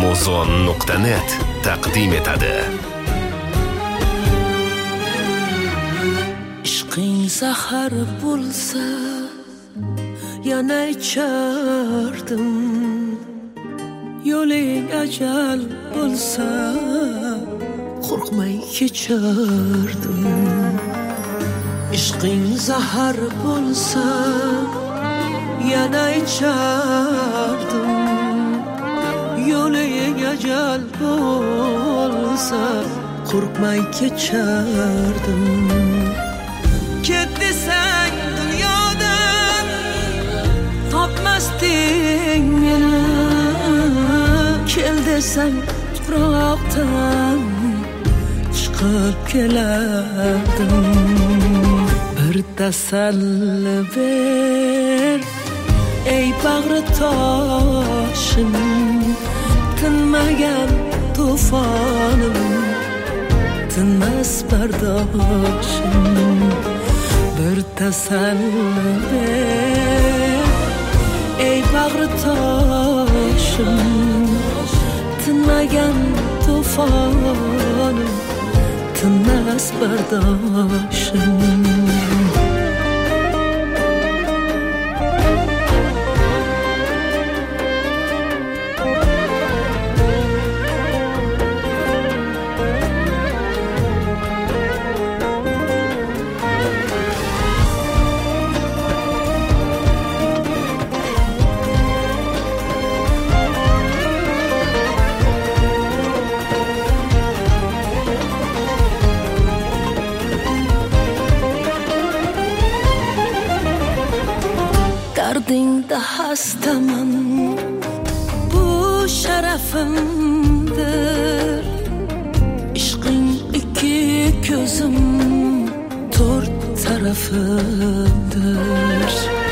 Amazon.net taqdim etadi. Ishqing zahar bo'lsa, yana ichardim. Yo'ling ajal bo'lsa, qo'rqmay kechardim. Ishqing zahar bo'lsa, yana ichardim. Yo'ling ajal bo'lsa, qo'rqmay kechardim. Ket desang dunyodan topmasding meni, kel desang tuproqdan chiqib kelardim. Bir tasalli ber ey bag'ri toshim, tinmagan to'fonim, tinmas bardoshim. Bir tasalli ber ey bag'ri toshim, tinmagan to'fonim, tinmas bardoshim. Dardingda hastaman, bu sharafimdir. Ishqing ikki ko'zim, to'rt tarafimdir.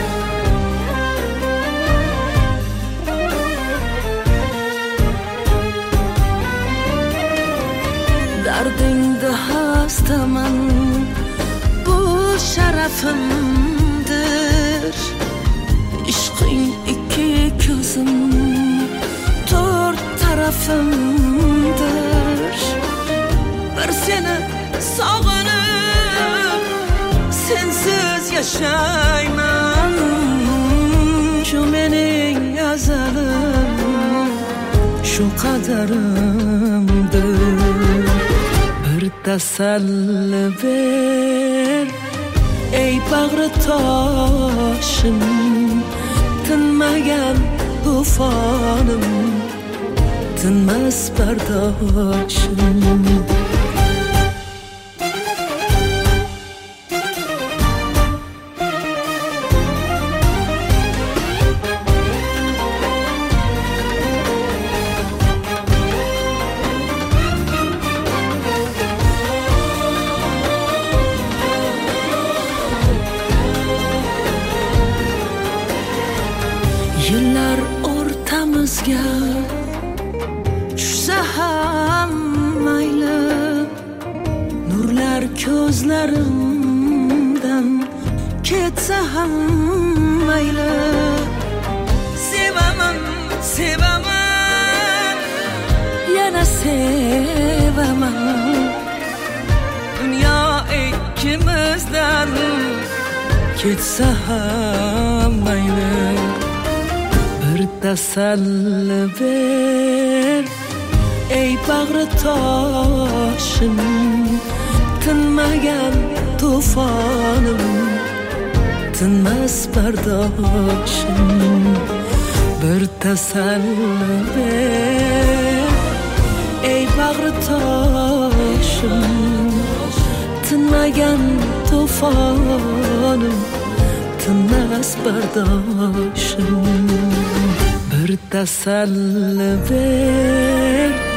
Dardingda hastaman, bu sharafimdir. Ishqing ikki ko'zim, to'rt tarafimdir. Bir seni sog'inib, sensiz yashayman. Shu mening azalim, shu qadarimdir. Bir tasalli ber ey bag'ri toshim, tinmagan to'fonim, tinmas bardoshim. Yillar o'rtamizga tushsa ham mayli, nurlar ko'zlarimdan ketsa ham mayli. Sevaman, sevaman, yana sevaman. Dunyo ikkimizdan ketsa ham mayli. Bir tasalli ber ey bag'ri toshim, tinmagan to'fonim, tinmas bardoshim. Bir tasalli ber ey bag'ri toshim, tinmagan to'fonim, tinmas bardoshim. Bir tasalli ber